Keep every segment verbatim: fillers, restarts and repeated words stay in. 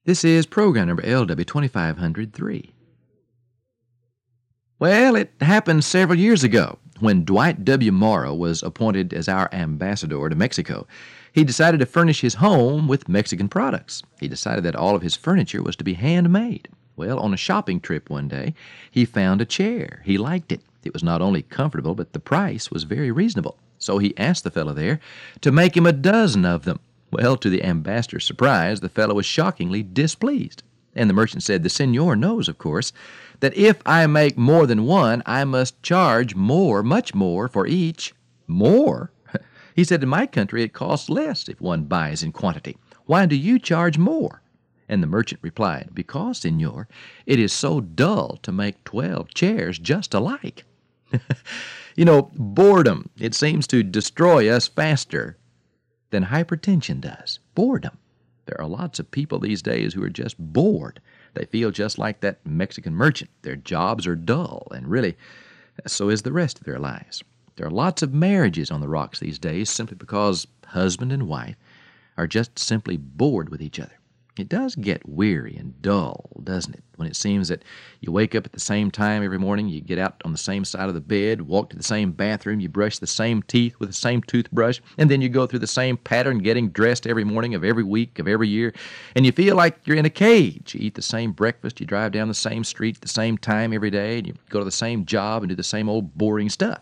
This is program number L W two five zero three. Well, it happened several years ago when Dwight W. Morrow was appointed as our ambassador to Mexico. He decided to furnish his home with Mexican products. He decided that all of his furniture was to be handmade. Well, on a shopping trip one day, he found a chair. He liked it. It was not only comfortable, but the price was very reasonable. So he asked the fellow there to make him a dozen of them. Well, to the ambassador's surprise, the fellow was shockingly displeased. And the merchant said, "The senor knows, of course, that if I make more than one, I must charge more, much more, for each." "More?" He said, "In my country it costs less if one buys in quantity. Why do you charge more?" And the merchant replied, "Because, senor, it is so dull to make twelve chairs just alike." You know, boredom, it seems to destroy us faster than hypertension does. Boredom. There are lots of people these days who are just bored. They feel just like that Mexican merchant. Their jobs are dull, and really, so is the rest of their lives. There are lots of marriages on the rocks these days simply because husband and wife are just simply bored with each other. It does get weary and dull, doesn't it, when it seems that you wake up at the same time every morning, you get out on the same side of the bed, walk to the same bathroom, you brush the same teeth with the same toothbrush, and then you go through the same pattern getting dressed every morning of every week of every year, and you feel like you're in a cage. You eat the same breakfast, you drive down the same street at the same time every day, and you go to the same job and do the same old boring stuff.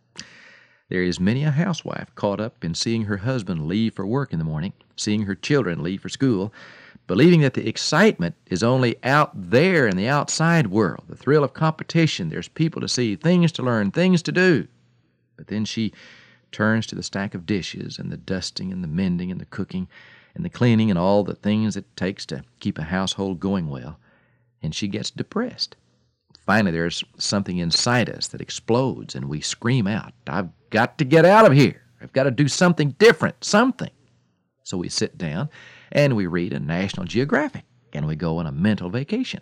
There is many a housewife caught up in seeing her husband leave for work in the morning, seeing her children leave for school, believing that the excitement is only out there in the outside world, the thrill of competition. There's people to see, things to learn, things to do. But then she turns to the stack of dishes and the dusting and the mending and the cooking and the cleaning and all the things it takes to keep a household going well, and she gets depressed. Finally, there's something inside us that explodes, and we scream out, "I've got to get out of here. I've got to do something different, something." So we sit down and we read a National Geographic, and we go on a mental vacation.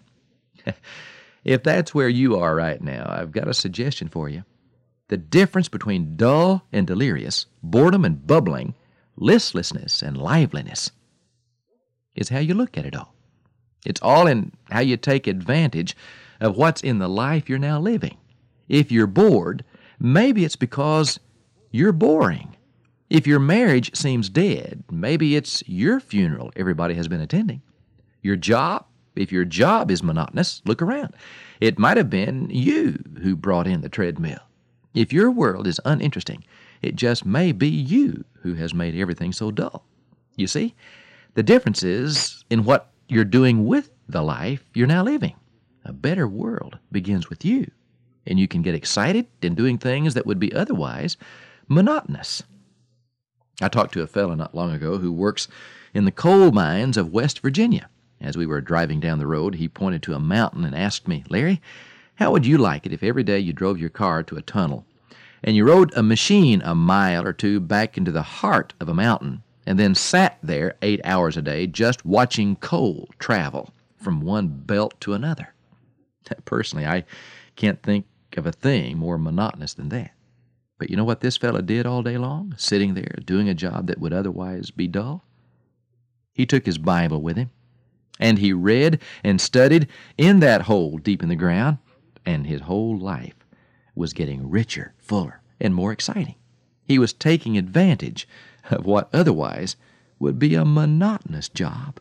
If that's where you are right now, I've got a suggestion for you. The difference between dull and delirious, boredom and bubbling, listlessness and liveliness is how you look at it all. It's all in how you take advantage of what's in the life you're now living. If you're bored, maybe it's because you're boring. If your marriage seems dead, maybe it's your funeral everybody has been attending. Your job, if your job is monotonous, look around. It might have been you who brought in the treadmill. If your world is uninteresting, it just may be you who has made everything so dull. You see, the difference is in what you're doing with the life you're now living. A better world begins with you, and you can get excited in doing things that would be otherwise monotonous. I talked to a fellow not long ago who works in the coal mines of West Virginia. As we were driving down the road, he pointed to a mountain and asked me, "Larry, how would you like it if every day you drove your car to a tunnel and you rode a machine a mile or two back into the heart of a mountain and then sat there eight hours a day just watching coal travel from one belt to another?" Personally, I can't think of a thing more monotonous than that. But you know what this fella did all day long, sitting there doing a job that would otherwise be dull? He took his Bible with him, and he read and studied in that hole deep in the ground, and his whole life was getting richer, fuller, and more exciting. He was taking advantage of what otherwise would be a monotonous job.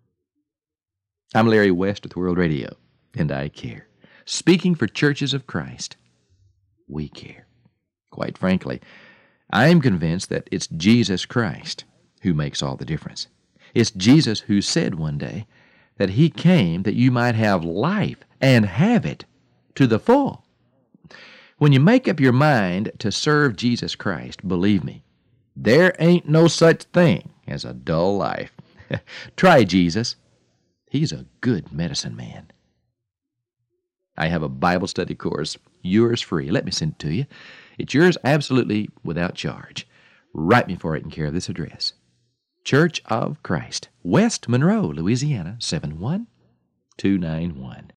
I'm Larry West with World Radio, and I care. Speaking for Churches of Christ, we care. Quite frankly, I'm convinced that it's Jesus Christ who makes all the difference. It's Jesus who said one day that he came that you might have life and have it to the full. When you make up your mind to serve Jesus Christ, believe me, there ain't no such thing as a dull life. Try Jesus. He's a good medicine man. I have a Bible study course, yours free. Let me send it to you. It's yours absolutely without charge. Write me for it in care of this address. Church of Christ, West Monroe, Louisiana, seven one two nine one.